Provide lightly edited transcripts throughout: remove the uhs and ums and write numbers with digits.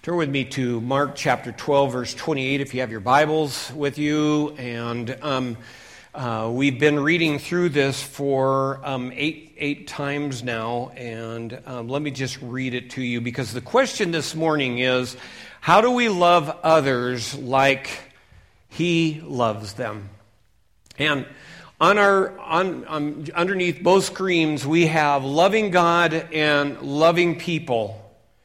Turn with me to Mark chapter 12, verse 28, if you have your Bibles with you. And we've been reading through this for eight times now. And let me just read it to you, because the question this morning is, how do we love others like He loves them? And underneath both screens, we have loving God and loving people.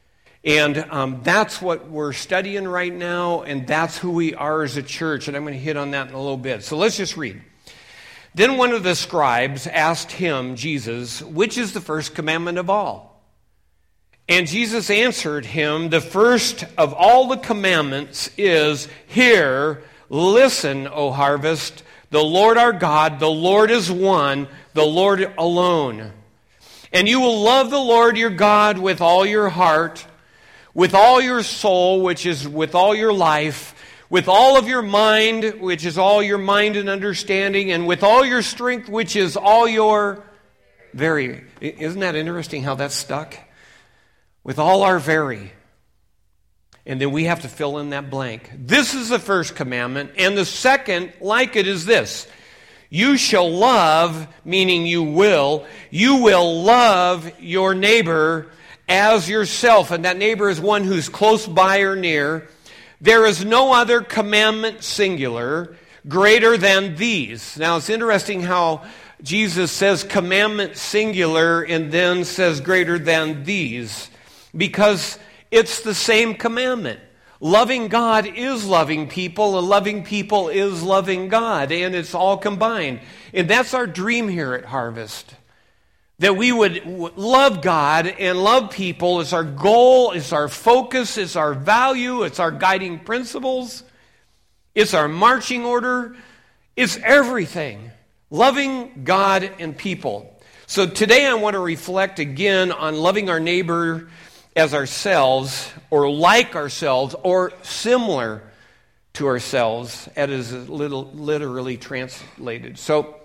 And that's what we're studying right now, and that's who we are as a church, and I'm going to hit on that in a little bit. So let's just read. Then one of the scribes asked him, Jesus, which is the first commandment of all? And Jesus answered him, the first of all the commandments is, hear, listen, O harvest, the Lord our God, the Lord is one, the Lord alone. And you will love the Lord your God with all your heart, with all your soul, which is with all your life, with all of your mind, which is all your mind and understanding, and with all your strength, which is all your very. Isn't that interesting how that's stuck? With all our very. And then we have to fill in that blank. This is the first commandment, and the second, like it, is this. You shall love, meaning you will love your neighbor as yourself, and that neighbor is one who's close by or near. There is no other commandment, singular, greater than these. Now, it's interesting how Jesus says commandment, singular, and then says greater than these, because it's the same commandment. Loving God is loving people, and loving people is loving God, and it's all combined. And that's our dream here at Harvest. That we would love God and love people is our goal, is our focus, is our value, it's our guiding principles, it's our marching order, it's everything. Loving God and people. So today I want to reflect again on loving our neighbor as ourselves, or like ourselves, or similar to ourselves, as is literally translated. So,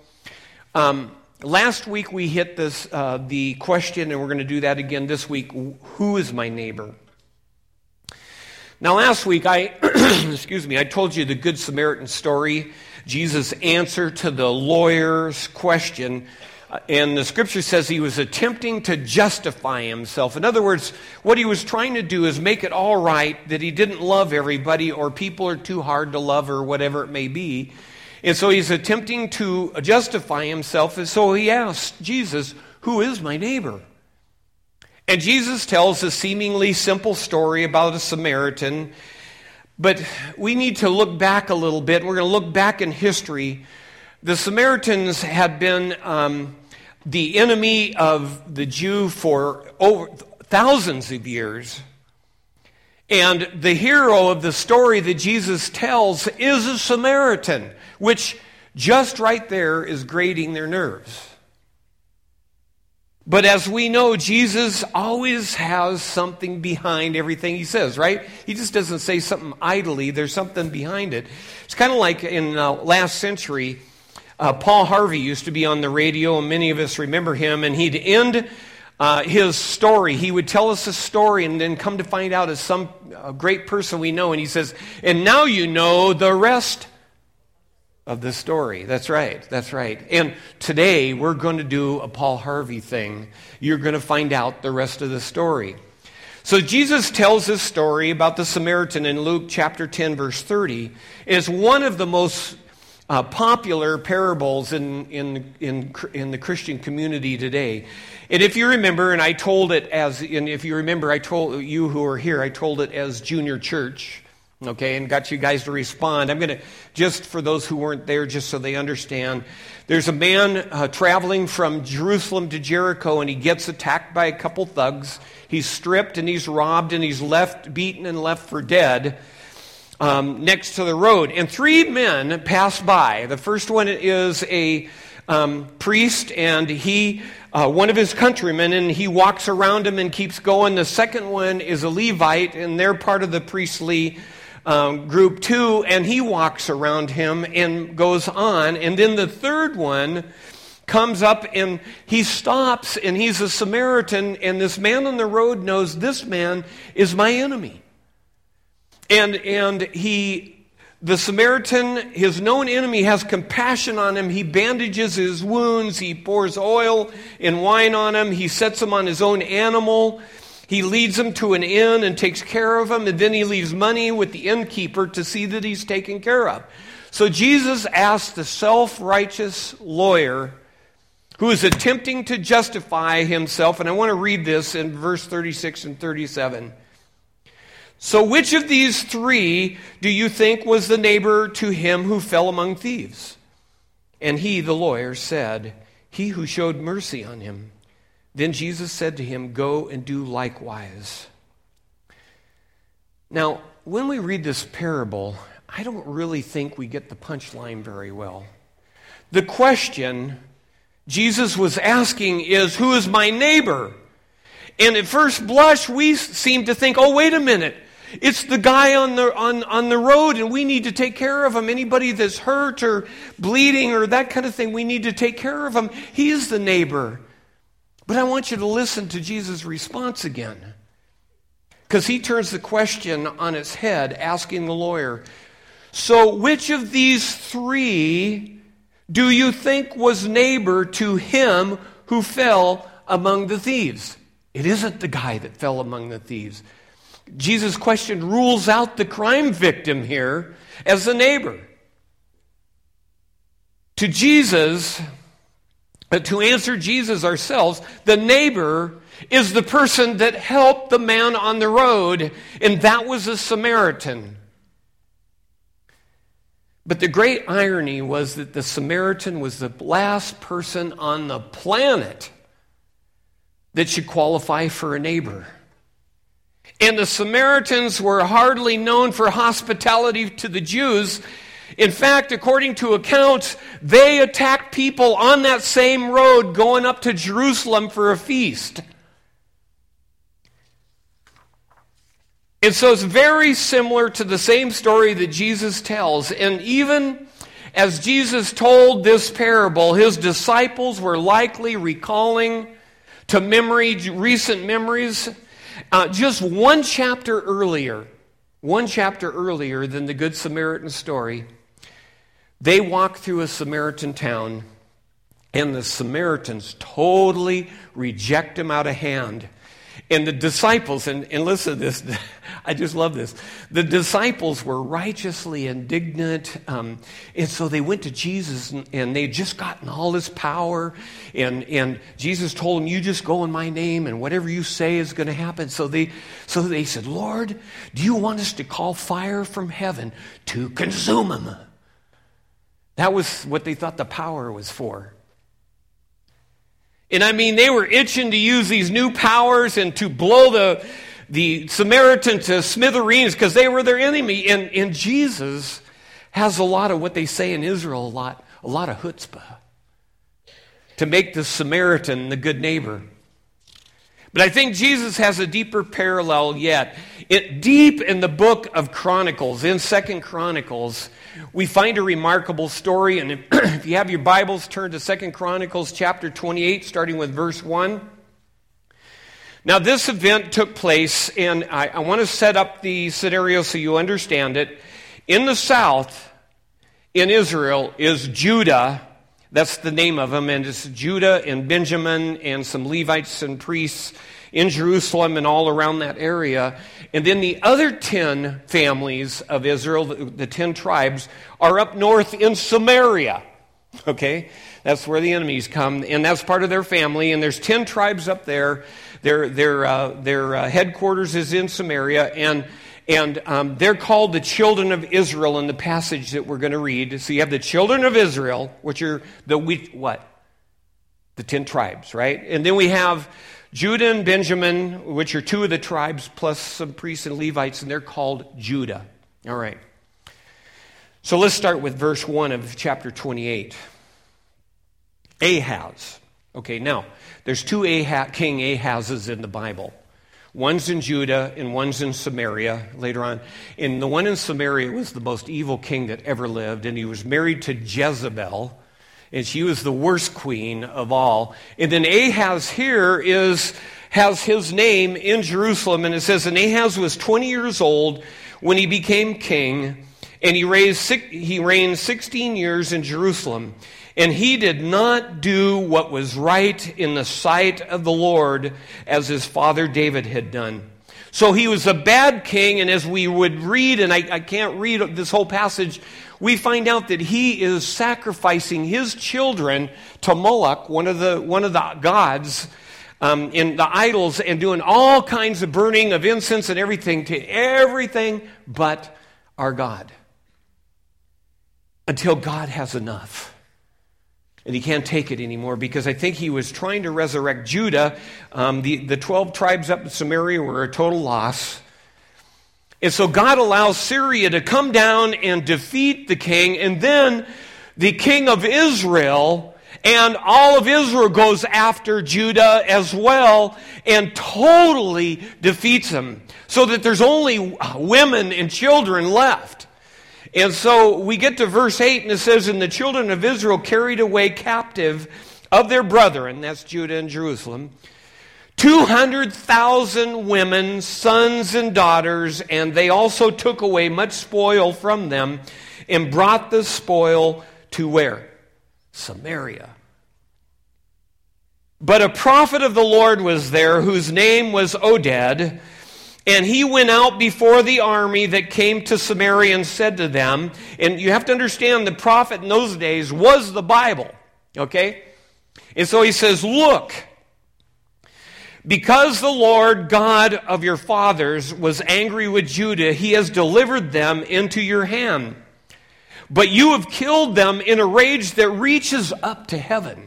last week we hit this the question, and we're going to do that again this week. Who is my neighbor? Now, last week I told you the Good Samaritan story, Jesus' answer to the lawyer's question. And the scripture says he was attempting to justify himself. In other words, what he was trying to do is make it all right that he didn't love everybody, or people are too hard to love, or whatever it may be. And so he's attempting to justify himself, and so he asked Jesus, who is my neighbor? And Jesus tells a seemingly simple story about a Samaritan, but we need to look back a little bit. We're going to look back in history. The Samaritans had been the enemy of the Jew for over thousands of years. And the hero of the story that Jesus tells is a Samaritan, which just right there is grating their nerves. But as we know, Jesus always has something behind everything he says, right? He just doesn't say something idly. There's something behind it. It's kind of like in last century, Paul Harvey used to be on the radio, and many of us remember him, and he'd end his story. He would tell us a story and then come to find out it's some great person we know, and he says, and now you know the rest of the story. That's right. And today we're going to do a Paul Harvey thing. You're going to find out the rest of the story. So Jesus tells this story about the Samaritan in Luke chapter 10, verse 30. It's one of the most popular parables in the Christian community today. And if you remember, I told you who are here, I told it as junior church, okay, and got you guys to respond. I'm going to, just for those who weren't there, just so they understand, there's a man traveling from Jerusalem to Jericho, and he gets attacked by a couple thugs. He's stripped and he's robbed and he's beaten and left for dead. Next to the road. And three men pass by. The first one is a priest, and he, one of his countrymen, and he walks around him and keeps going. The second one is a Levite, and they're part of the priestly group too, and he walks around him and goes on. And then the third one comes up and he stops, and he's a Samaritan, and this man on the road knows this man is my enemy. And the Samaritan, his known enemy, has compassion on him. He bandages his wounds. He pours oil and wine on him. He sets him on his own animal. He leads him to an inn and takes care of him. And then he leaves money with the innkeeper to see that he's taken care of. So Jesus asked the self-righteous lawyer who is attempting to justify himself, and I want to read this in verse 36 and 37. So which of these three do you think was the neighbor to him who fell among thieves? And he, the lawyer, said, he who showed mercy on him. Then Jesus said to him, go and do likewise. Now, when we read this parable, I don't really think we get the punchline very well. The question Jesus was asking is, who is my neighbor? And at first blush, we seem to think, oh, wait a minute. It's the guy on the road, and we need to take care of him. Anybody that's hurt or bleeding or that kind of thing, we need to take care of him. He is the neighbor. But I want you to listen to Jesus' response again, because he turns the question on its head, asking the lawyer, so which of these three do you think was neighbor to him who fell among the thieves? It isn't the guy that fell among the thieves. Jesus' question rules out the crime victim here as the neighbor. To answer Jesus ourselves, the neighbor is the person that helped the man on the road, and that was a Samaritan. But the great irony was that the Samaritan was the last person on the planet that should qualify for a neighbor. And the Samaritans were hardly known for hospitality to the Jews. In fact, according to accounts, they attacked people on that same road going up to Jerusalem for a feast. And so it's very similar to the same story that Jesus tells. And even as Jesus told this parable, his disciples were likely recalling to memory recent memories. Just one chapter earlier than the Good Samaritan story, they walk through a Samaritan town, and the Samaritans totally reject him out of hand. And the disciples, and listen to this, I just love this. The disciples were righteously indignant, and so they went to Jesus, and they'd just gotten all this power, and Jesus told them, you just go in my name, and whatever you say is going to happen. So they said, Lord, do you want us to call fire from heaven to consume them? That was what they thought the power was for. And I mean, they were itching to use these new powers and to blow the Samaritan to smithereens because they were their enemy. And Jesus has a lot of what they say in Israel, a lot of chutzpah to make the Samaritan the good neighbor. But I think Jesus has a deeper parallel yet. Deep in the book of Chronicles, in 2 Chronicles, we find a remarkable story. And if you have your Bibles, turn to 2 Chronicles chapter 28, starting with verse 1. Now, this event took place, and I want to set up the scenario so you understand it. In the south, in Israel, is Judah. That's the name of them, and it's Judah and Benjamin and some Levites and priests in Jerusalem and all around that area. And then the other 10 families of Israel, the 10 tribes, are up north in Samaria. Okay? That's where the enemies come, and that's part of their family. And there's 10 tribes up there. Their headquarters is in Samaria, and they're called the children of Israel in the passage that we're going to read. So you have the children of Israel, which are the 10 tribes, right? And then we have Judah and Benjamin, which are 2 of the tribes, plus some priests and Levites, and they're called Judah. All right. So let's start with verse 1 of chapter 28. Ahaz. Okay, now, there's 2 King Ahazes in the Bible. One's in Judah and one's in Samaria later on. And the one in Samaria was the most evil king that ever lived, and he was married to Jezebel, and she was the worst queen of all. And then Ahaz here has his name in Jerusalem, and it says, and Ahaz was 20 years old when he became king, and he reigned 16 years in Jerusalem. And he did not do what was right in the sight of the Lord as his father David had done. So he was a bad king, and as we would read, and I can't read this whole passage, we find out that he is sacrificing his children to Moloch, one of the gods, in the idols, and doing all kinds of burning of incense and everything to everything but our God. Until God has enough. And he can't take it anymore, because I think he was trying to resurrect Judah. The 12 tribes up in Samaria were a total loss. And so God allows Syria to come down and defeat the king. And then the king of Israel and all of Israel goes after Judah as well and totally defeats him. So that there's only women and children left. And so we get to verse 8, and it says, "And the children of Israel carried away captive of their brethren," that's Judah and Jerusalem, 200,000 women, sons and daughters, and they also took away much spoil from them, and brought the spoil to where? Samaria. But a prophet of the Lord was there, whose name was Oded, and he went out before the army that came to Samaria and said to them, and you have to understand the prophet in those days was the Bible, okay? And so he says, "Look, because the Lord God of your fathers was angry with Judah, he has delivered them into your hand. But you have killed them in a rage that reaches up to heaven.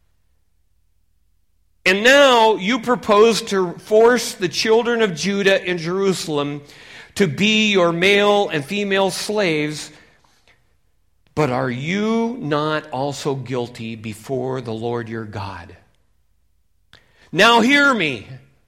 And now you propose to force the children of Judah and Jerusalem to be your male and female slaves. But are you not also guilty before the Lord your God? Now hear me.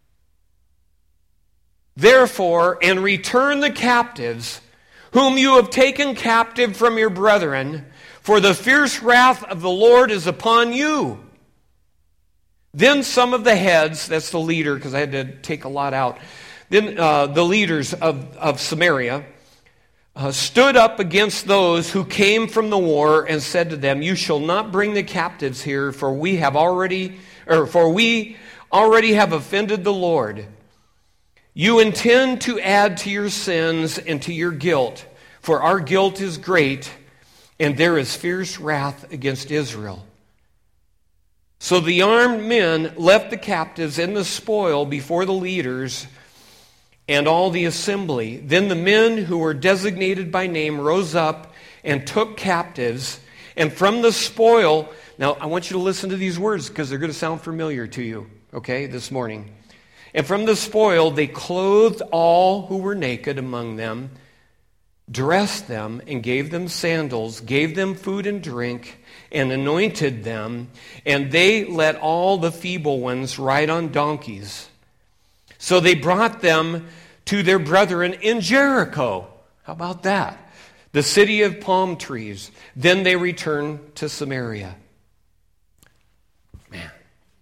Therefore, and return the captives whom you have taken captive from your brethren, for the fierce wrath of the Lord is upon you." Then some of the heads, that's the leader, because I had to take a lot out. Then the leaders of Samaria stood up against those who came from the war and said to them, "You shall not bring the captives here, for we already have offended the Lord. You intend to add to your sins and to your guilt, for our guilt is great, and there is fierce wrath against Israel." So the armed men left the captives and the spoil before the leaders and all the assembly. Then the men who were designated by name rose up and took captives, and from the spoil, now I want you to listen to these words because they're going to sound familiar to you, okay, this morning. "And from the spoil they clothed all who were naked among them, dressed them, and gave them sandals, gave them food and drink, and anointed them, and they let all the feeble ones ride on donkeys. So they brought them to their brethren in Jericho." How about that? "The city of palm trees. Then they returned to Samaria." Man.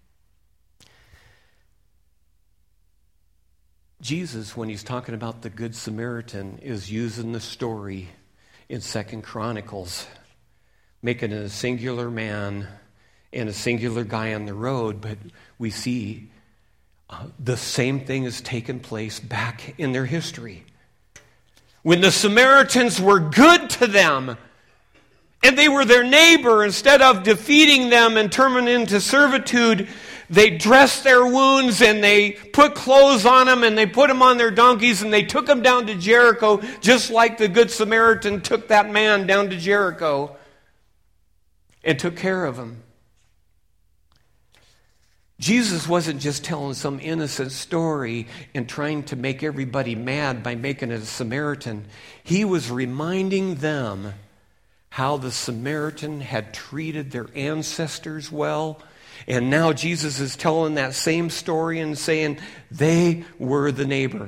Jesus, when he's talking about the Good Samaritan, is using the story in 2 Chronicles, making it a singular man and a singular guy on the road, but we see the same thing has taken place back in their history. When the Samaritans were good to them, and they were their neighbor, instead of defeating them and turning them into servitude, they dressed their wounds and they put clothes on them and they put them on their donkeys and they took them down to Jericho, just like the Good Samaritan took that man down to Jericho and took care of him. Jesus wasn't just telling some innocent story and trying to make everybody mad by making it a Samaritan. He was reminding them how the Samaritan had treated their ancestors well. And now Jesus is telling that same story and saying they were the neighbor.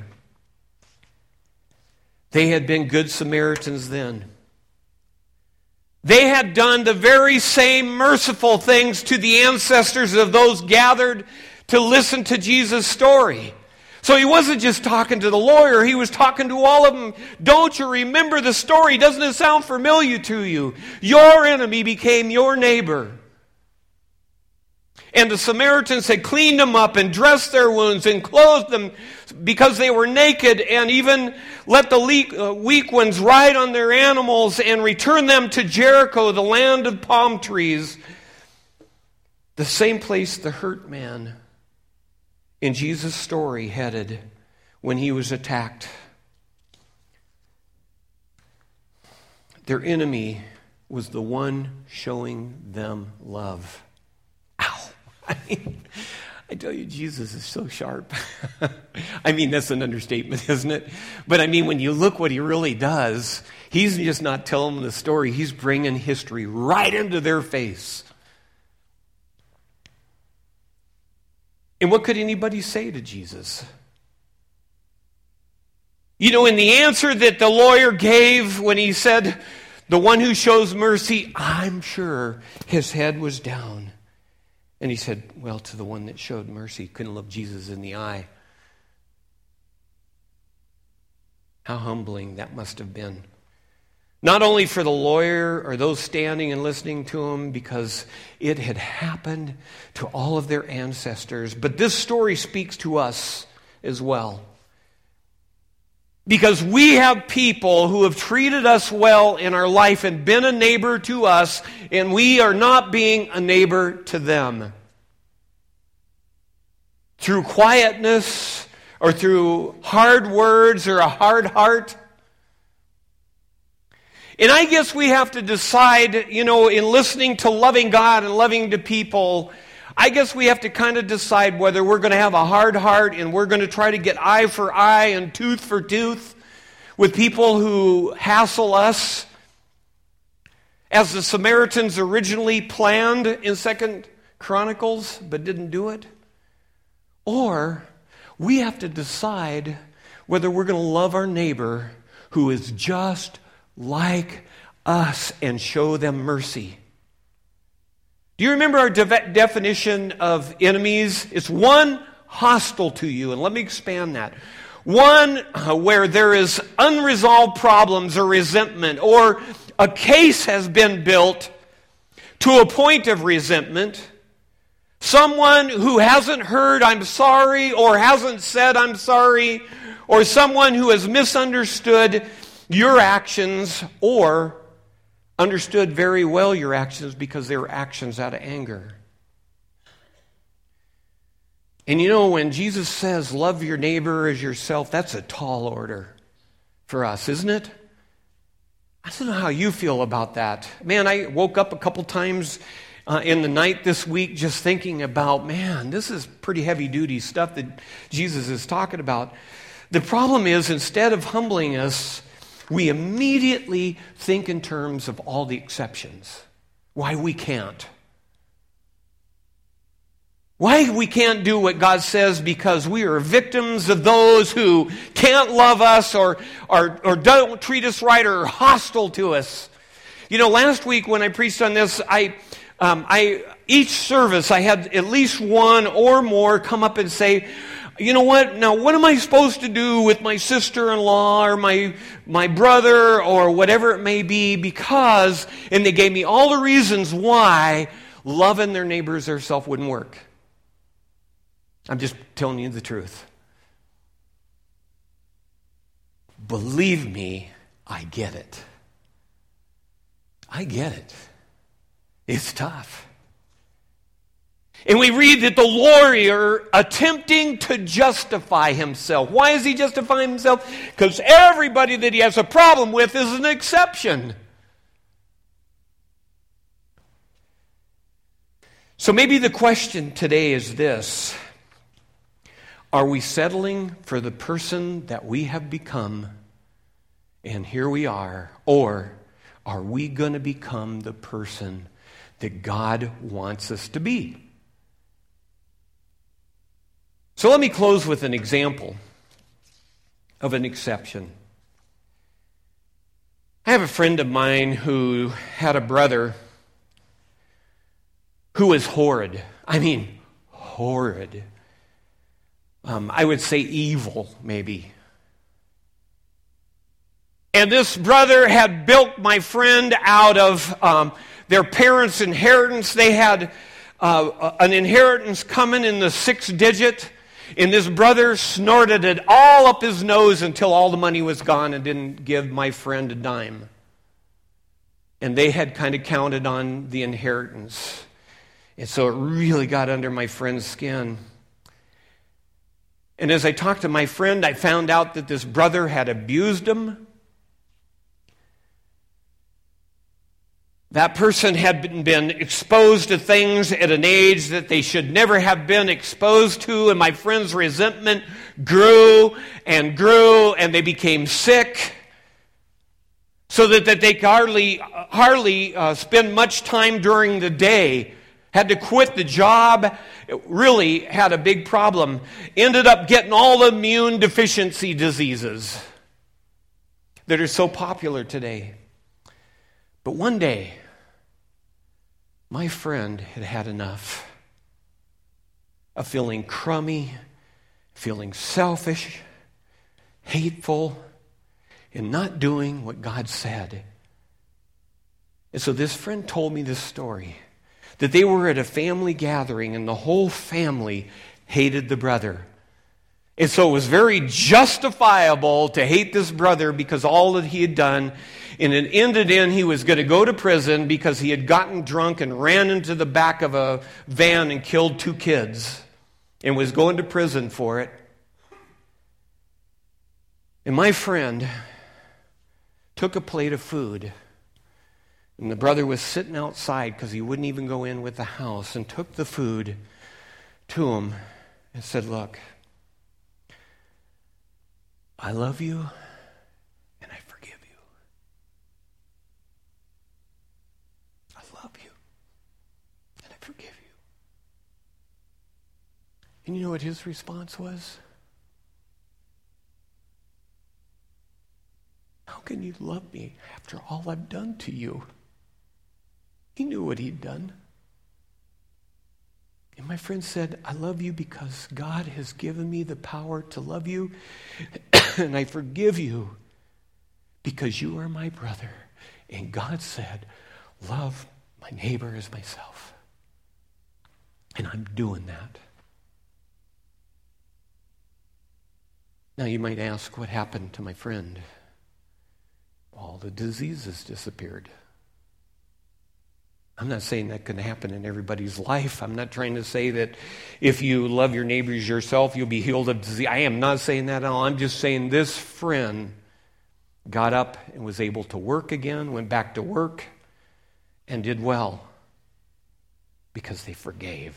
They had been good Samaritans then. They had done the very same merciful things to the ancestors of those gathered to listen to Jesus' story. So he wasn't just talking to the lawyer, he was talking to all of them. Don't you remember the story? Doesn't it sound familiar to you? Your enemy became your neighbor. And the Samaritans had cleaned them up and dressed their wounds and clothed them because they were naked, and even let the weak ones ride on their animals and return them to Jericho, the land of palm trees. The same place the hurt man in Jesus' story headed when he was attacked. Their enemy was the one showing them love. Ow! I tell you, Jesus is so sharp. I mean, that's an understatement, isn't it? But I mean, when you look what he really does, he's just not telling them the story. He's bringing history right into their face. And what could anybody say to Jesus? You know, in the answer that the lawyer gave when he said, the one who shows mercy, I'm sure his head was down. And he said, well, to the one that showed mercy, couldn't look Jesus in the eye. How humbling that must have been. Not only for the lawyer or those standing and listening to him, because it had happened to all of their ancestors, but this story speaks to us as well. Because we have people who have treated us well in our life and been a neighbor to us, and we are not being a neighbor to them. Through quietness, or through hard words, or a hard heart. And I guess we have to decide, you know, in listening to loving God and loving to people, I guess we have to kind of decide whether we're going to have a hard heart and we're going to try to get eye for eye and tooth for tooth with people who hassle us, as the Samaritans originally planned in 2 Chronicles, but didn't do it. Or we have to decide whether we're going to love our neighbor who is just like us and show them mercy. Do you remember our definition of enemies? It's one hostile to you, and let me expand that. One where there is unresolved problems or resentment, or a case has been built to a point of resentment. Someone who hasn't heard I'm sorry, or hasn't said I'm sorry, or someone who has misunderstood your actions, or understood very well your actions because they were actions out of anger. And you know, when Jesus says, love your neighbor as yourself, that's a tall order for us, isn't it? I don't know how you feel about that. Man, I woke up a couple times in the night this week just thinking about, man, this is pretty heavy-duty stuff that Jesus is talking about. The problem is, instead of humbling us, we immediately think in terms of all the exceptions. Why we can't. Why we can't do what God says because we are victims of those who can't love us or don't treat us right or are hostile to us. You know, last week when I preached on this, each service I had at least one or more come up and say, you know what, now what am I supposed to do with my sister-in-law or my brother or whatever it may be, because, and they gave me all the reasons why loving their neighbors or self wouldn't work. I'm just telling you the truth. Believe me, I get it. I get it. It's tough. And we read that the lawyer attempting to justify himself. Why is he justifying himself? Because everybody that he has a problem with is an exception. So maybe the question today is this: are we settling for the person that we have become, and here we are, or are we going to become the person that God wants us to be? So let me close with an example of an exception. I have a friend of mine who had a brother who was horrid. I mean, horrid. I would say evil, maybe. And this brother had bilked my friend out of their parents' inheritance. They had an inheritance coming in the 6th digit, and this brother snorted it all up his nose until all the money was gone and didn't give my friend a dime. And they had kind of counted on the inheritance. And so it really got under my friend's skin. And as I talked to my friend, I found out that this brother had abused him. That person had been exposed to things at an age that they should never have been exposed to, and my friend's resentment grew, and they became sick, so that they could hardly spend much time during the day. Had to quit the job, really had a big problem. Ended up getting all the immune deficiency diseases that are so popular today. But one day, my friend had had enough of feeling crummy, feeling selfish, hateful, and not doing what God said. And so this friend told me this story, that they were at a family gathering and the whole family hated the brother. And so it was very justifiable to hate this brother because all that he had done. And it ended in he was going to go to prison because he had gotten drunk and ran into the back of a van and killed 2 kids and was going to prison for it. And my friend took a plate of food, and the brother was sitting outside because he wouldn't even go in with the house, and took the food to him and said, "Look, I love you and I forgive you. I love you and I forgive you." And you know what his response was? "How can you love me after all I've done to you?" He knew what he'd done. And my friend said, "I love you because God has given me the power to love you, and I forgive you because you are my brother. And God said, love my neighbor as myself. And I'm doing that." Now you might ask, what happened to my friend? All the diseases disappeared. I'm not saying that can happen in everybody's life. I'm not trying to say that if you love your neighbors yourself, you'll be healed of disease. I am not saying that at all. I'm just saying this friend got up and was able to work again, went back to work, and did well because they forgave.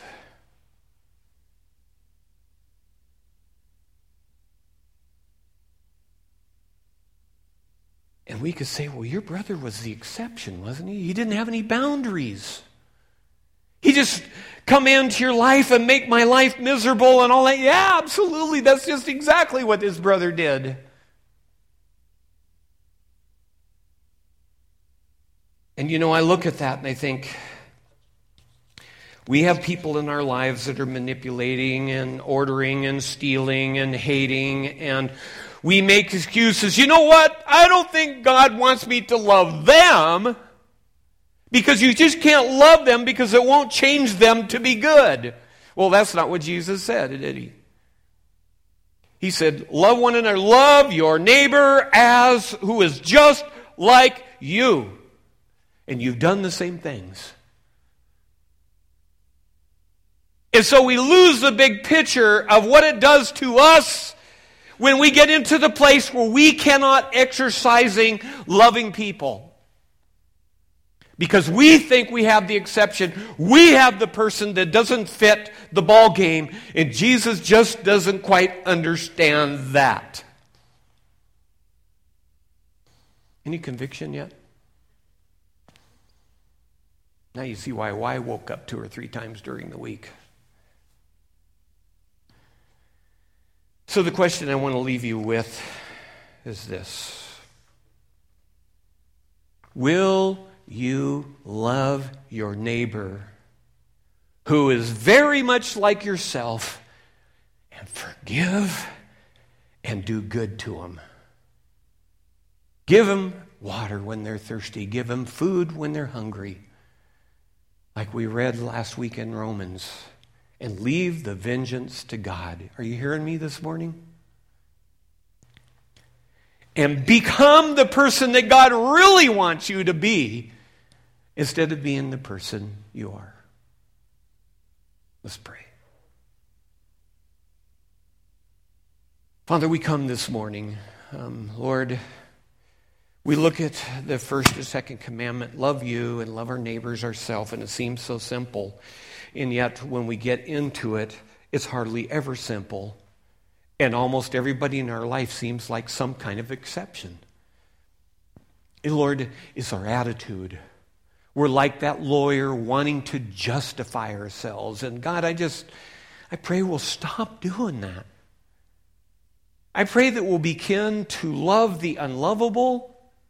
And we could say, well, your brother was the exception, wasn't he? He didn't have any boundaries. He just come into your life and make my life miserable and all that. Yeah, absolutely. That's just exactly what his brother did. And you know, I look at that and I think, we have people in our lives that are manipulating and ordering and stealing and hating, and we make excuses. You know what? I don't think God wants me to love them, because you just can't love them because it won't change them to be good. Well, that's not what Jesus said, did he? He said, love one another. Love your neighbor as who is just like you. And you've done the same things. And so we lose the big picture of what it does to us when we get into the place where we cannot exercising loving people. Because we think we have the exception. We have the person that doesn't fit the ball game. And Jesus just doesn't quite understand that. Any conviction yet? Now you see why I woke up 2 or 3 times during the week. So the question I want to leave you with is this. Will you love your neighbor who is very much like yourself and forgive and do good to them. Give them water when they're thirsty. Give them food when they're hungry. Like we read last week in Romans. And leave the vengeance to God. Are you hearing me this morning? And become the person that God really wants you to be instead of being the person you are. Let's pray. Father, we come this morning. Lord, we look at the first and second commandment, love you and love our neighbors ourselves, and it seems so simple. And yet, when we get into it, it's hardly ever simple. And almost everybody in our life seems like some kind of exception. And Lord, it's our attitude. We're like that lawyer wanting to justify ourselves. And God, I pray we'll stop doing that. I pray that we'll begin to love the unlovable.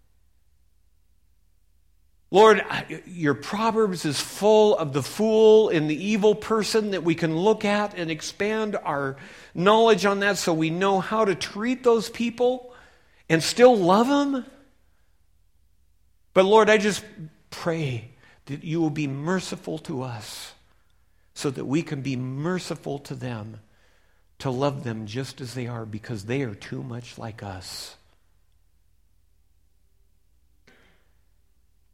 Lord, your Proverbs is full of the fool and the evil person that we can look at and expand our knowledge on that so we know how to treat those people and still love them. But Lord, I just pray that you will be merciful to us so that we can be merciful to them, to love them just as they are because they are too much like us.